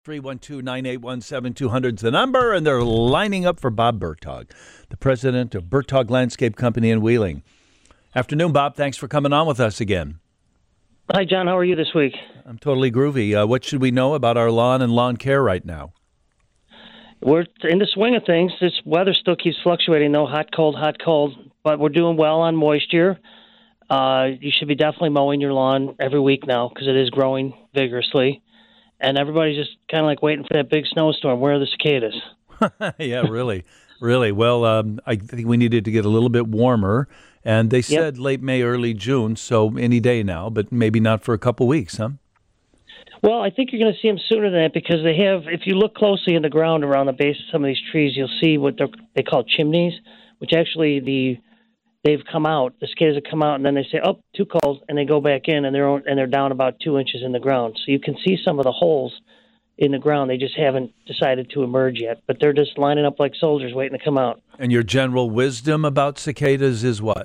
312-981-7200 is the number, and they're lining up for Bob Bertog, the president of Bertog Landscape Company in Wheeling. Afternoon, Bob. Thanks for coming on with us again. Hi, John. How are you this week? I'm totally groovy. What should we know about our lawn and lawn care right now? We're in the swing of things. This weather still keeps fluctuating, though. Hot, cold, but we're doing well on moisture. You should be definitely mowing your lawn every week now because it is growing vigorously. And everybody's just kind of like waiting for that big snowstorm. Where are the cicadas? Yeah, really. Well, I think we needed to get a little bit warmer. And they said late May, early June, so any day now, but maybe not for a couple weeks, huh? Well, I think you're going to see them sooner than that because they have, if you look closely in the ground around the base of some of these trees, you'll see what they call chimneys, which actually they've come out. The cicadas have come out, and then they say, oh, too cold, and they go back in, and they're down about 2 inches in the ground. So you can see some of the holes in the ground. They just haven't decided to emerge yet, but they're just lining up like soldiers waiting to come out. And your general wisdom about cicadas is what?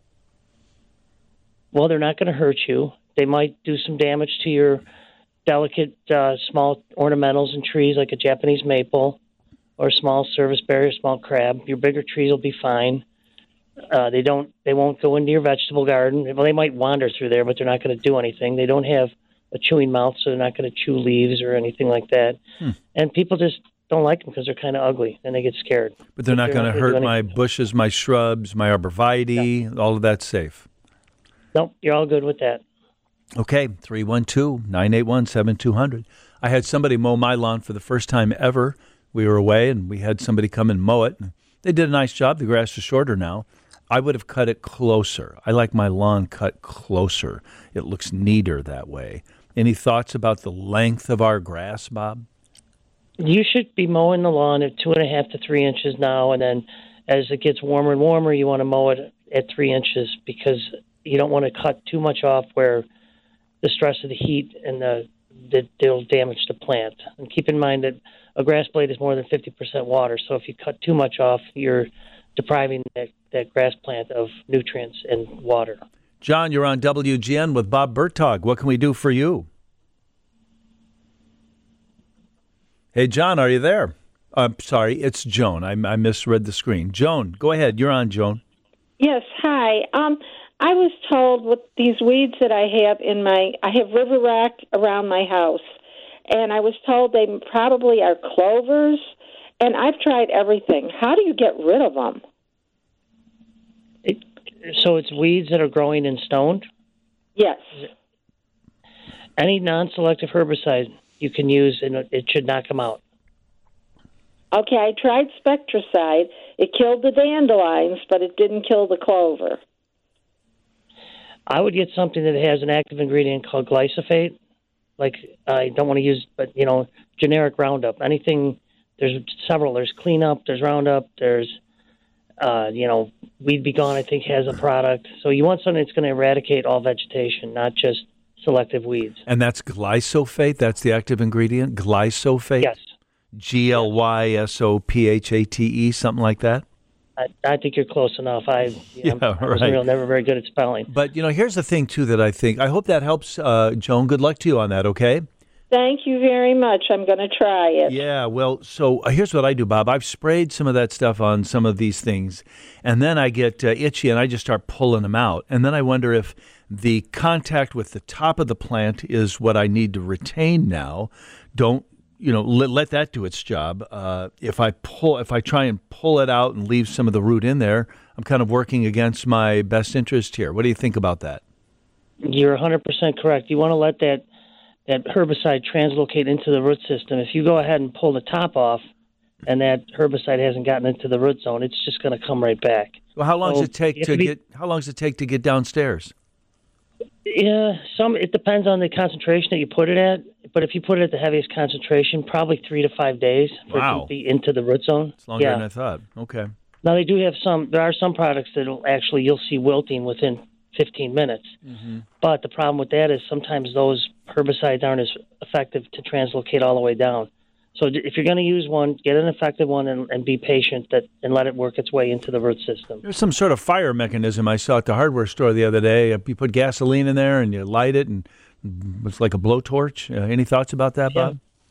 Well, they're not going to hurt you. They might do some damage to your delicate small ornamentals and trees like a Japanese maple or a small serviceberry or small crab. Your bigger trees will be fine. They won't go into your vegetable garden. Well, they might wander through there, but they're not going to do anything. They don't have a chewing mouth, so they're not going to chew leaves or anything like that. And people just don't like them because they're kind of ugly, and they get scared. But they're not going to hurt my bushes, my shrubs, my arborvitae. All of that's safe. Nope, you're all good with that. Okay, 312-981-7200. I had somebody mow my lawn for the first time ever. We were away, and we had somebody come and mow it. They did a nice job. The grass is shorter now. I would have cut it closer. I like my lawn cut closer. It looks neater that way. Any thoughts about the length of our grass, Bob? You should be mowing the lawn at 2.5 to 3 inches now, and then as it gets warmer and warmer, you want to mow it at 3 inches because you don't want to cut too much off where the stress of the heat and it'll damage the plant. And keep in mind that a grass blade is more than 50% water, so if you cut too much off, you're depriving that grass plant of nutrients and water. John, you're on WGN with Bob Bertog. What can we do for you? Hey, John, are you there? I'm sorry, it's Joan. I misread the screen. Joan, go ahead. You're on, Joan. Yes, hi. I was told with these weeds that I have I have river rock around my house, and I was told they probably are clovers, and I've tried everything. How do you get rid of them? So it's weeds that are growing in stone? Yes. Any non-selective herbicide you can use, and it should knock them out. Okay, I tried Spectracide. It killed the dandelions, but it didn't kill the clover. I would get something that has an active ingredient called glyphosate. Like, I don't want to use, but, generic Roundup. Anything, there's several. There's Cleanup, there's Roundup, there's, Weed Be Gone, I think, has a product. So you want something that's going to eradicate all vegetation, not just selective weeds. And that's glyphosate? That's the active ingredient? Glyphosate? Yes. Glysophate, something like that? I think you're close enough. I was never very good at spelling. But, here's the thing, too, that I hope that helps, Joan. Good luck to you on that, okay? Thank you very much. I'm going to try it. Yeah, well, so here's what I do, Bob. I've sprayed some of that stuff on some of these things, and then I get itchy, and I just start pulling them out. And then I wonder if the contact with the top of the plant is what I need to retain now. Don't let that do its job. If I try and pull it out and leave some of the root in there, I'm kind of working against my best interest here. What do you think about that? You're 100% correct. You want to let that herbicide translocate into the root system. If you go ahead and pull the top off and that herbicide hasn't gotten into the root zone, it's just going to come right back. Well, how long does it take to get downstairs? Yeah, it depends on the concentration that you put it at. But if you put it at the heaviest concentration, probably 3 to 5 days for it to be into the root zone. It's longer than I thought. Okay. Now they do have there are some products that you'll see wilting within 15 minutes. Mm-hmm. But the problem with that is sometimes those herbicides aren't as effective to translocate all the way down. So if you're going to use one, get an effective one and be patient and let it work its way into the root system. There's some sort of fire mechanism I saw at the hardware store the other day. You put gasoline in there and you light it, and it's like a blowtorch. Any thoughts about that, Bob?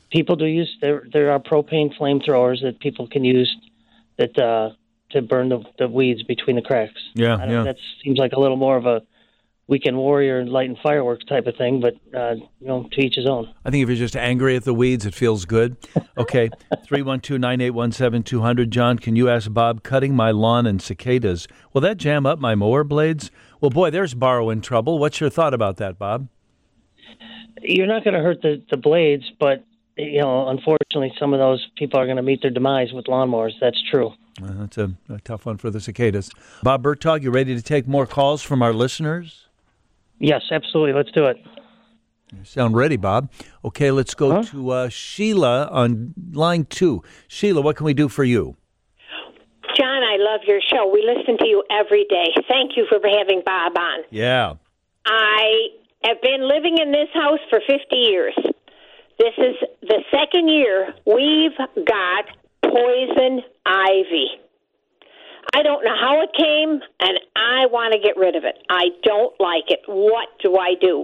people do use there are propane flamethrowers that people can use that to burn the weeds between the cracks. Yeah, yeah. That seems like a little more of a weekend warrior and lighting fireworks type of thing, but to each his own. I think if you're just angry at the weeds, it feels good. Okay, 312-981-7200. John, can you ask Bob, cutting my lawn and cicadas, will that jam up my mower blades? Well, boy, there's borrowing trouble. What's your thought about that, Bob? You're not going to hurt the blades, but unfortunately, some of those people are going to meet their demise with lawnmowers. That's true. That's a tough one for the cicadas. Bob Bertog, you ready to take more calls from our listeners? Yes, absolutely. Let's do it. You sound ready, Bob. Okay, let's go to Sheila on line 2. Sheila, what can we do for you? John, I love your show. We listen to you every day. Thank you for having Bob on. Yeah. I have been living in this house for 50 years. This is the second year we've got poison ivy. I don't know how it came, and I want to get rid of it. I don't like it. What do I do?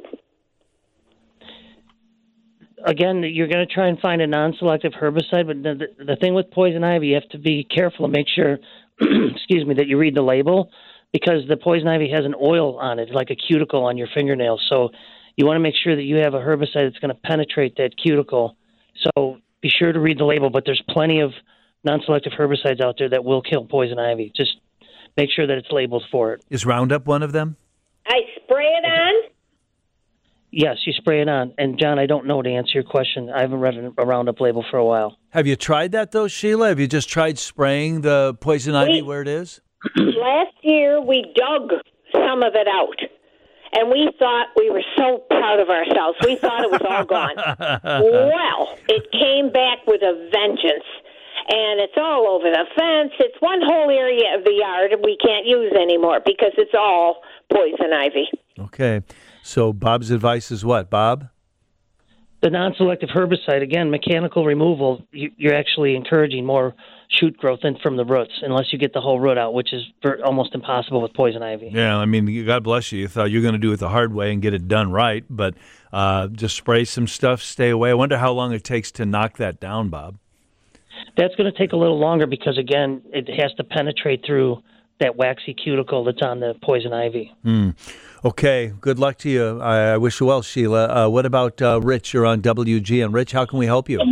Again, you're going to try and find a non-selective herbicide, but the thing with poison ivy, you have to be careful and make sure, that you read the label, because the poison ivy has an oil on it, like a cuticle on your fingernails. So you want to make sure that you have a herbicide that's going to penetrate that cuticle. So be sure to read the label, but there's plenty of non-selective herbicides out there that will kill poison ivy. Just make sure that it's labeled for it. Is Roundup one of them? I spray it on? Yes, you spray it on. And, John, I don't know to answer your question. I haven't read a Roundup label for a while. Have you tried that, though, Sheila? Have you just tried spraying the poison ivy where it is? Last year, we dug some of it out. And we thought we were so proud of ourselves. We thought it was all gone. Well, it came back with a vengeance. And it's all over the fence. It's one whole area of the yard we can't use anymore because it's all poison ivy. Okay. So Bob's advice is what, Bob? The non-selective herbicide, again, mechanical removal, you're actually encouraging more shoot growth in from the roots unless you get the whole root out, which is almost impossible with poison ivy. Yeah, I mean, God bless you. You thought you were going to do it the hard way and get it done right, but just spray some stuff, stay away. I wonder how long it takes to knock that down, Bob. That's going to take a little longer because, again, it has to penetrate through that waxy cuticle that's on the poison ivy. Okay, good luck to you. I wish you well, Sheila. What about Rich? You're on WGN. Rich, how can we help you?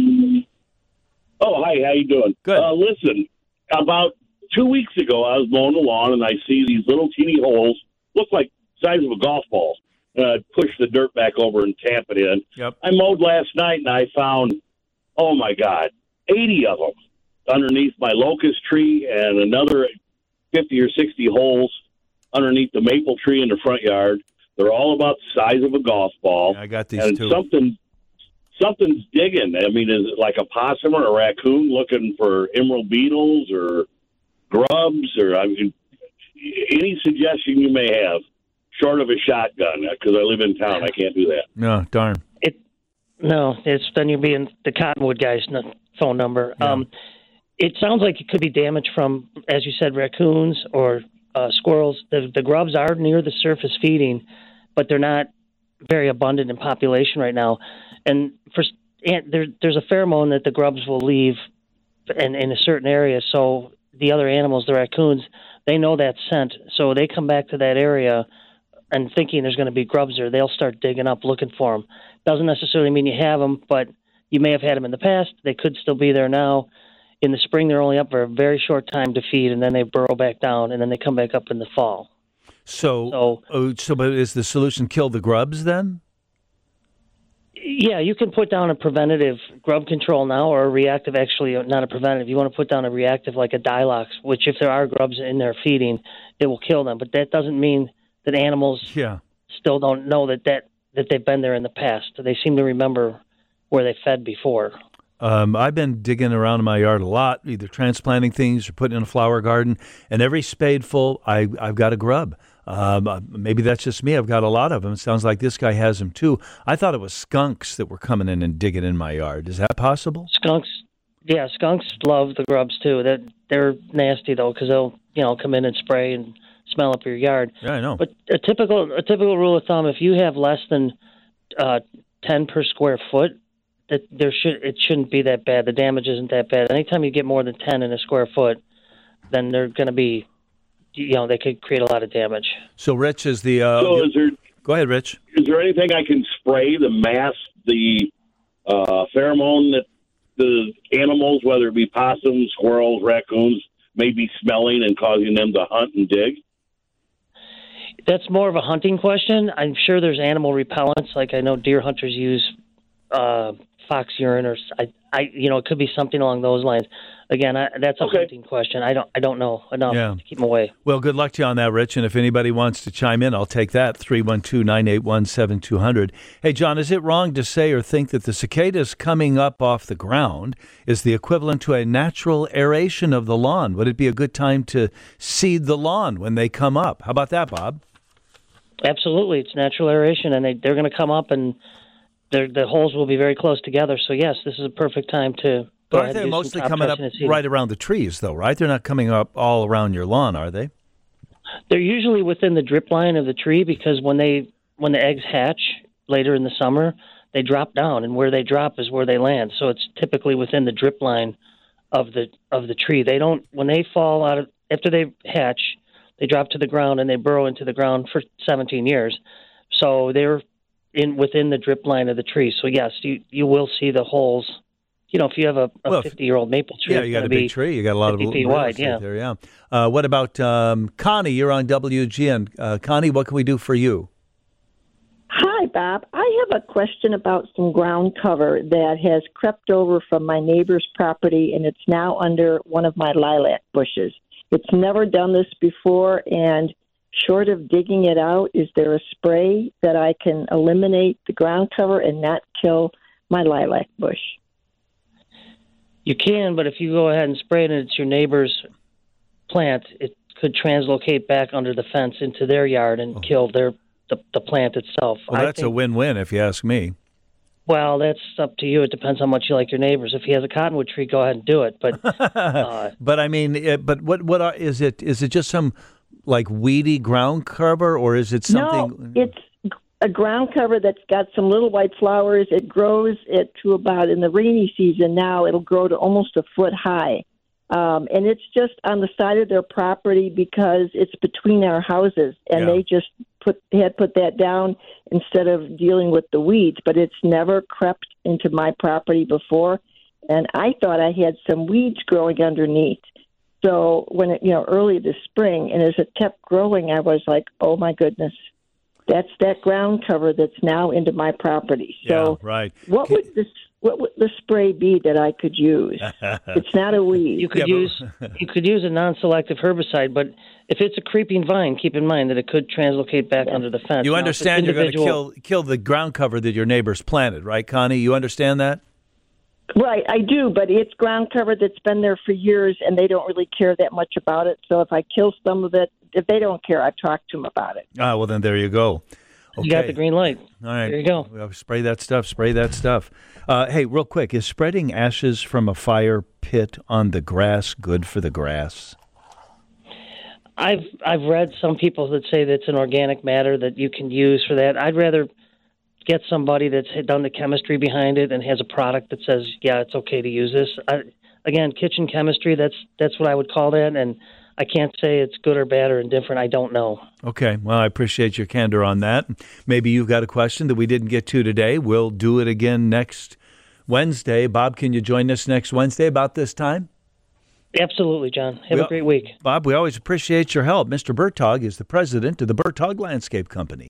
Oh, hi, how you doing? Good. Listen, about 2 weeks ago, I was mowing the lawn, and I see these little teeny holes, look like the size of a golf ball. And I'd push the dirt back over and tap it in. Yep. I mowed last night, and I found, oh, my God, 80 of them underneath my locust tree and another 50 or 60 holes underneath the maple tree in the front yard. They're all about the size of a golf ball. Yeah, I got these and too. Something's digging. I mean, is it like a possum or a raccoon looking for emerald beetles or grubs? Or I mean, any suggestion you may have, short of a shotgun, because I live in town, I can't do that. No, darn. No, it's then you're being the Cottonwood guy's phone number. Yeah. It sounds like it could be damage from, as you said, raccoons or squirrels. The grubs are near the surface feeding, but they're not very abundant in population right now. And there's a pheromone that the grubs will leave in a certain area. So the other animals, the raccoons, they know that scent. So they come back to that area and thinking there's going to be grubs there, they'll start digging up looking for them. Doesn't necessarily mean you have them, but you may have had them in the past. They could still be there now. In the spring, they're only up for a very short time to feed, and then they burrow back down, and then they come back up in the fall. So but is the solution kill the grubs then? Yeah, you can put down a preventative grub control now, or a reactive, actually, not a preventative. You want to put down a reactive like a Dilox, which if there are grubs in there feeding, it will kill them. But that doesn't mean that animals still don't know that they've been there in the past. They seem to remember where they fed before. I've been digging around in my yard a lot, either transplanting things or putting in a flower garden, and every spadeful, I've got a grub. Maybe that's just me. I've got a lot of them. It sounds like this guy has them too. I thought it was skunks that were coming in and digging in my yard. Is that possible? Skunks love the grubs too. They're nasty though, because they'll come in and spray and smell up your yard. Yeah, I know. But a typical rule of thumb: if you have less than 10 per square foot, it shouldn't be that bad. The damage isn't that bad. Anytime you get more than 10 in a square foot, then they're going to be, they could create a lot of damage. So, Rich, is the go ahead, Rich. Is there anything I can spray to mask the pheromone that the animals, whether it be possums, squirrels, raccoons, may be smelling and causing them to hunt and dig? That's more of a hunting question. I'm sure there's animal repellents, like I know deer hunters use fox urine, or it could be something along those lines. Again, that's a hunting question. I don't know enough to keep them away. Well, good luck to you on that, Rich. And if anybody wants to chime in, I'll take that. 312-981-7200. Hey, John, is it wrong to say or think that the cicadas coming up off the ground is the equivalent to a natural aeration of the lawn? Would it be a good time to seed the lawn when they come up? How about that, Bob? Absolutely. It's natural aeration, and they're going to come up, and the holes will be very close together. So, yes, this is a perfect time to go ahead and do some top dressing. But aren't they mostly coming up right around the trees, though, right? They're not coming up all around your lawn, are they? They're usually within the drip line of the tree, because when the eggs hatch later in the summer, they drop down, and where they drop is where they land. So it's typically within the drip line of the tree. They don't, when they fall out of, after they hatch, they drop to the ground and they burrow into the ground for 17 years. So they're within the drip line of the tree. So yes, you will see the holes. If you have a 50-year-old maple tree, you got a big tree. You got a lot of 50 feet wide. There, yeah. What about Connie? You're on WGN. Connie, what can we do for you? Hi, Bob. I have a question about some ground cover that has crept over from my neighbor's property, and it's now under one of my lilac bushes. It's never done this before, and short of digging it out, is there a spray that I can eliminate the ground cover and not kill my lilac bush? You can, but if you go ahead and spray it and it's your neighbor's plant, it could translocate back under the fence into their yard and kill the plant itself. Well, that's a win-win if you ask me. Well, that's up to you. It depends how much you like your neighbors. If he has a cottonwood tree, go ahead and do it. But but I mean, what is it? Is it just some like weedy ground cover, or is it something? No, it's a ground cover that's got some little white flowers. It grows to about, in the rainy season now, it'll grow to almost a foot high. And it's just on the side of their property because it's between our houses, and they just had put that down instead of dealing with the weeds. But it's never crept into my property before, and I thought I had some weeds growing underneath. So when it, early this spring, and as it kept growing, I was like, oh my goodness, that's that ground cover that's now into my property. So right. What would the spray be that I could use? It's not a weed. You could use a non-selective herbicide, but if it's a creeping vine, keep in mind that it could translocate back under the fence. You understand you're going to kill the ground cover that your neighbors planted, right, Connie? You understand that? Right, I do, but it's ground cover that's been there for years, and they don't really care that much about it. So if I kill some of it, if they don't care, I've talked to them about it. Ah, well, then there you go. Okay. You got the green light. All right. There you go. Spray that stuff. Hey, real quick, is spreading ashes from a fire pit on the grass good for the grass? I've read some people that say that's an organic matter that you can use for that. I'd rather get somebody that's done the chemistry behind it and has a product that says, yeah, it's okay to use this. Again, kitchen chemistry, that's what I would call that, and I can't say it's good or bad or indifferent. I don't know. Okay. Well, I appreciate your candor on that. Maybe you've got a question that we didn't get to today. We'll do it again next Wednesday. Bob, can you join us next Wednesday about this time? Absolutely, John. Have a great week. Bob, we always appreciate your help. Mr. Bertog is the president of the Bertog Landscape Company.